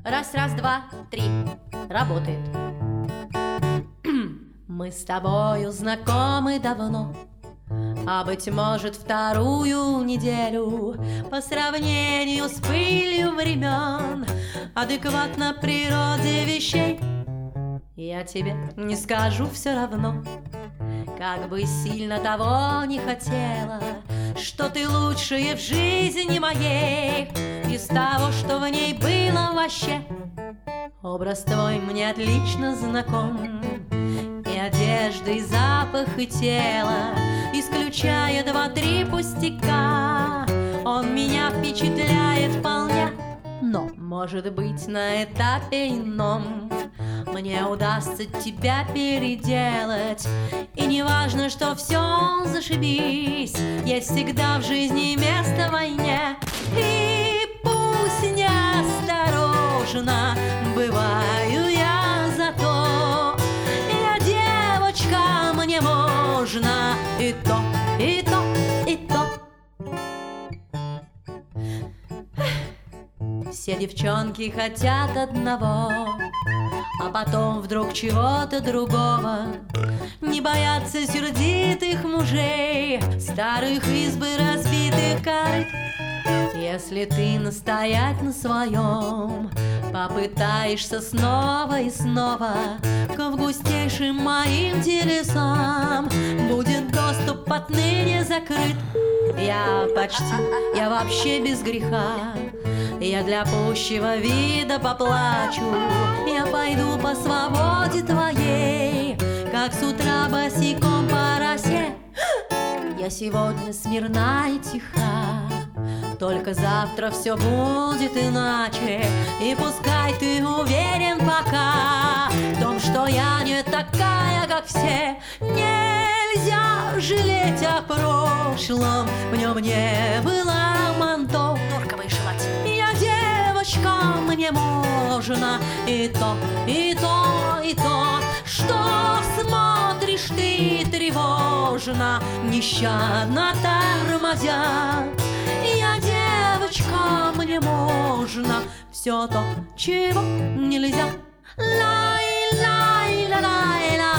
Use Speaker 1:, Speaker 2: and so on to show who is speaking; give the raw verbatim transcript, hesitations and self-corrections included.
Speaker 1: Раз, раз, два, три. Работает. Мы с тобою знакомы давно, а быть может вторую неделю. По сравнению с пылью времен, адекватно природе вещей, я тебе не скажу все равно, как бы сильно того не хотела, что ты лучшее в жизни моей. Из того, что в ней было вообще, образ твой мне отлично знаком. И одежда, и запах, и тело, исключая два-три пустяка, он меня впечатляет вполне. Но, может быть, на этапе ином мне удастся тебя переделать. И не важно, что все зашибись, есть всегда в жизни место войне. И пусть неосторожно бываю я, зато я девочка, мне можно и то, и то, и то. Все девчонки хотят одного, а потом вдруг чего-то другого. Не боятся сердитых мужей, старых изб и разбитых корыт. Если ты настоять на своем, попытаешься снова и снова, к августейшим моим телесам будет доступ отныне закрыт. Я почти, я вообще без греха, я для пущего вида поплачу. Я пойду по свободе твоей, как с утра босиком по росе. Я сегодня смирна и тиха, только завтра все будет иначе. И пускай ты уверен пока в том, что я не такая, как все. Нельзя жалеть о прошлом, в нем не было манто.
Speaker 2: Норковые желательно.
Speaker 1: Я девочка, мне можно и то, и то, и то. Что смотришь ты тревожно, нещадно тормозя? Я девочка, мне можно все то, чего нельзя. Лай, лай, ла, лай, ла.